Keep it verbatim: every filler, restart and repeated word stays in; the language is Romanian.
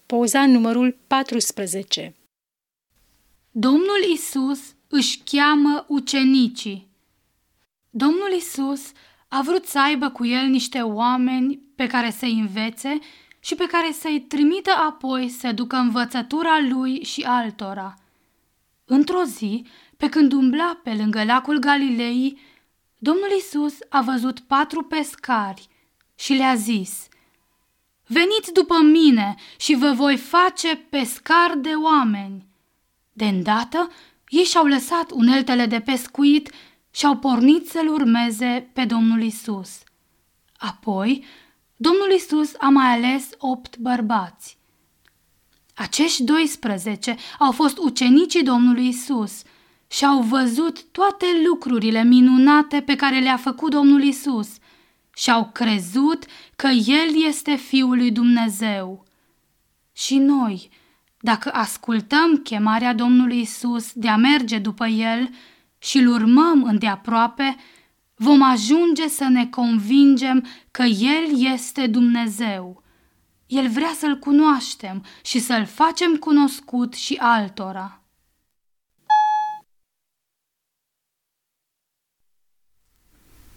Poza numărul paisprezece. Domnul Isus își cheamă ucenicii. Domnul Isus a vrut să aibă cu el niște oameni pe care să-i învețe și pe care să-i trimită apoi să ducă învățătura lui și altora. Într-o zi, pe când umbla pe lângă lacul Galilei, Domnul Isus a văzut patru pescari și le-a zis: „Veniți după mine și vă voi face pescari de oameni.” De îndată, ei și-au lăsat uneltele de pescuit și au pornit să-L urmeze pe Domnul Isus. Apoi, Domnul Isus a mai ales opt bărbați. Acești doisprezece au fost ucenicii Domnului Isus și au văzut toate lucrurile minunate pe care le-a făcut Domnul Isus și au crezut că El este Fiul lui Dumnezeu. Și noi, dacă ascultăm chemarea Domnului Isus de a merge după El și îl urmăm îndeaproape, vom ajunge să ne convingem că El este Dumnezeu. El vrea să-L cunoaștem și să-L facem cunoscut și altora.